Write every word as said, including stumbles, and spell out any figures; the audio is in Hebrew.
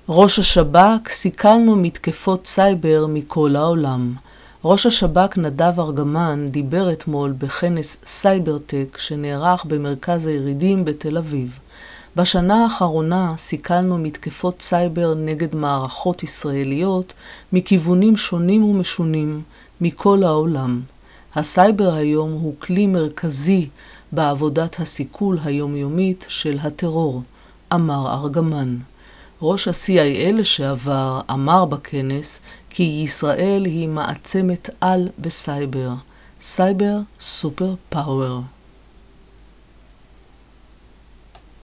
ראש השב"כ, סיכלנו מתקפות סייבר מכל העולם. ראש השב"כ נדב ארגמן דיבר אתמול בכנס סייברטק שנערך במרכז הירידים בתל אביב. בשנה האחרונה סיכלנו מתקפות סייבר נגד מערכות ישראליות מכיוונים שונים ומשונים מכל העולם. הסייבר היום הוא כלי מרכזי בעבודת הסיכול היומיומית של הטרור, אמר ארגמן. ראש ה-סי איי איי לשעבר אמר בכנס כי ישראל היא מעצמת על בסייבר. סייבר סופר פאוור.